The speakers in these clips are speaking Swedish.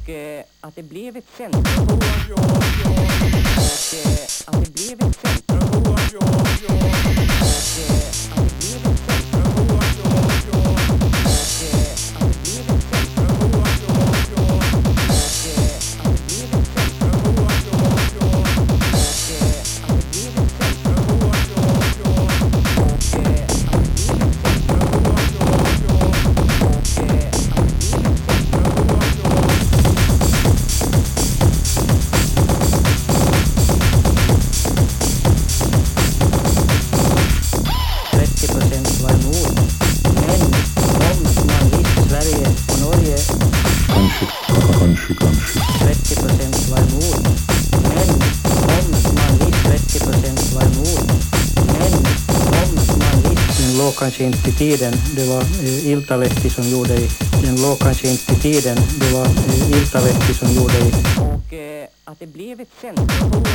Och att det blev ett centrum. Och att det blev ett centrum. Och att det blev ett centrum. Och att det blev ett centrum. Och att det blev ett centrum. Kanske inte i tiden, det var Iltalehti som gjorde den låg kanske inte i tiden, det var Iltalehti som gjorde och att det blev ett centrum.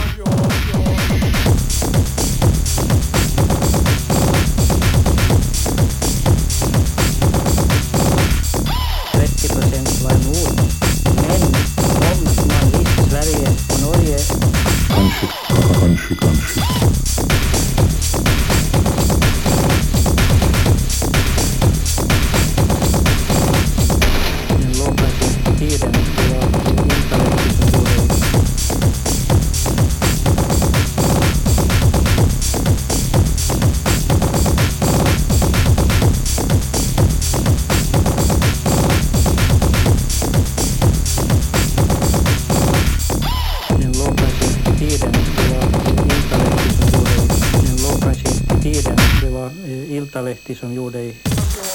30% var emot, men om man visste Sverige och Norge kanske Iltalehti som gjorde